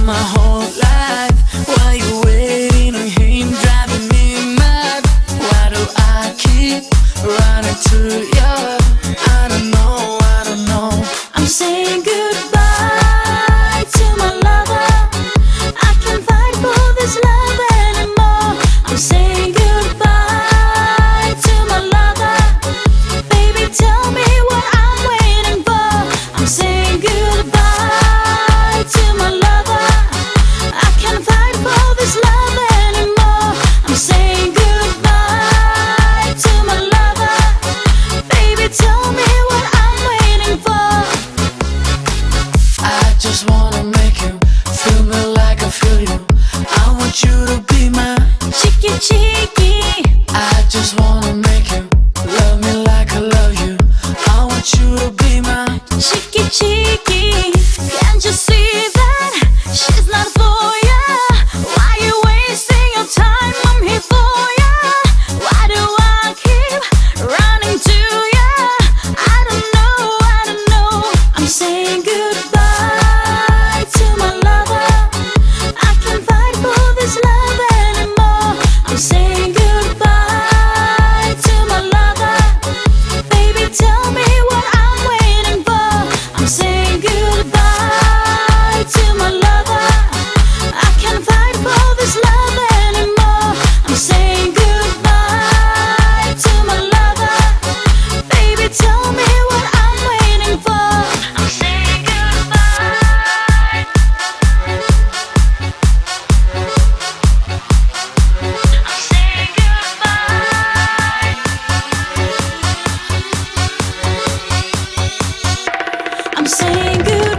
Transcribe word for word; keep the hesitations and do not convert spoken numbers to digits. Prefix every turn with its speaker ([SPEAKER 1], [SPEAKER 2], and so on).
[SPEAKER 1] my whole life. Why you waiting on him, driving me mad? Why do I keep running to you? I don't know, I don't know. I'm saying goodbye to my lover. I can't fight for this love anymore. I'm saying goodbye to my lover. Baby, tell me what I'm waiting for. I'm saying goodbye to my lover. I can't fight for this love anymore. I'm saying goodbye to my lover. Baby, tell me what I'm waiting for. I just wanna make you feel me like I feel you. I want you to be my cheeky cheeky. I just wanna make you love me like I love you. I want you to be my cheeky cheeky. Can't you see that she's not for ya? Why you wasting your time? I'm here for ya. Why do I keep running to ya? I don't know, I don't know. I'm saying goodbye to my lover. I can't fight for this love anymore. I'm saying goodbye to my lover. Baby, tell me what I'm waiting for. I'm saying goodbye to my lover. I can't fight for this love anymore. I'm saying goodbye to my lover. Baby, tell me what I'm waiting for. I'm saying goodbye. I'm saying goodbye. I'm saying goodbye.